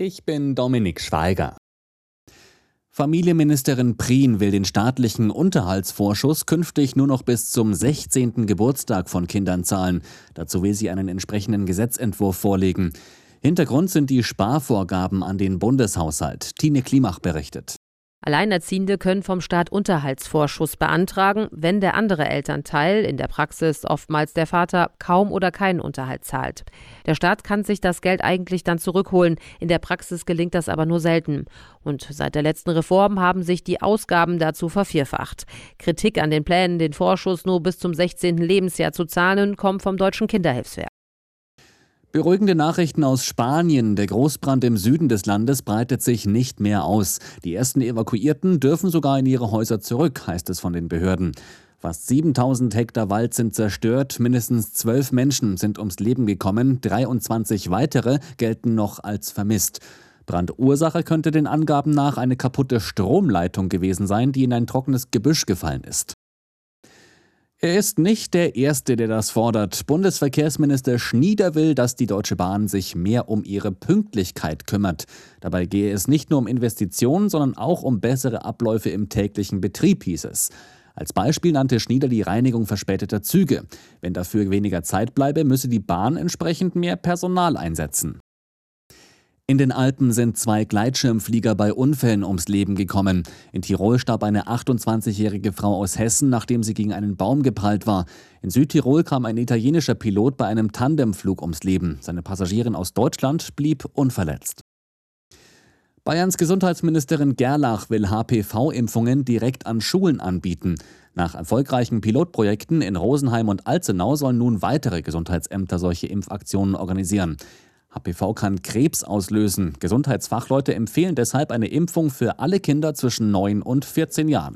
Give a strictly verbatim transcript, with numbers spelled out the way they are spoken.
Ich bin Dominik Schweiger. Familienministerin Prien will den staatlichen Unterhaltsvorschuss künftig nur noch bis zum sechzehnten Geburtstag von Kindern zahlen. Dazu will sie einen entsprechenden Gesetzentwurf vorlegen. Hintergrund sind die Sparvorgaben an den Bundeshaushalt. Tine Klimach berichtet. Alleinerziehende können vom Staat Unterhaltsvorschuss beantragen, wenn der andere Elternteil, in der Praxis oftmals der Vater, kaum oder keinen Unterhalt zahlt. Der Staat kann sich das Geld eigentlich dann zurückholen, in der Praxis gelingt das aber nur selten. Und seit der letzten Reform haben sich die Ausgaben dazu vervierfacht. Kritik an den Plänen, den Vorschuss nur bis zum sechzehnten Lebensjahr zu zahlen, kommt vom Deutschen Kinderhilfswerk. Beruhigende Nachrichten aus Spanien. Der Großbrand im Süden des Landes breitet sich nicht mehr aus. Die ersten Evakuierten dürfen sogar in ihre Häuser zurück, heißt es von den Behörden. Fast siebentausend Hektar Wald sind zerstört, mindestens zwölf Menschen sind ums Leben gekommen, dreiundzwanzig weitere gelten noch als vermisst. Brandursache könnte den Angaben nach eine kaputte Stromleitung gewesen sein, die in ein trockenes Gebüsch gefallen ist. Er ist nicht der Erste, der das fordert. Bundesverkehrsminister Schnieder will, dass die Deutsche Bahn sich mehr um ihre Pünktlichkeit kümmert. Dabei gehe es nicht nur um Investitionen, sondern auch um bessere Abläufe im täglichen Betrieb, hieß es. Als Beispiel nannte Schnieder die Reinigung verspäteter Züge. Wenn dafür weniger Zeit bleibe, müsse die Bahn entsprechend mehr Personal einsetzen. In den Alpen sind zwei Gleitschirmflieger bei Unfällen ums Leben gekommen. In Tirol starb eine achtundzwanzigjährige Frau aus Hessen, nachdem sie gegen einen Baum geprallt war. In Südtirol kam ein italienischer Pilot bei einem Tandemflug ums Leben. Seine Passagierin aus Deutschland blieb unverletzt. Bayerns Gesundheitsministerin Gerlach will H P V-Impfungen direkt an Schulen anbieten. Nach erfolgreichen Pilotprojekten in Rosenheim und Alzenau sollen nun weitere Gesundheitsämter solche Impfaktionen organisieren. H P V kann Krebs auslösen. Gesundheitsfachleute empfehlen deshalb eine Impfung für alle Kinder zwischen neun und vierzehn Jahren.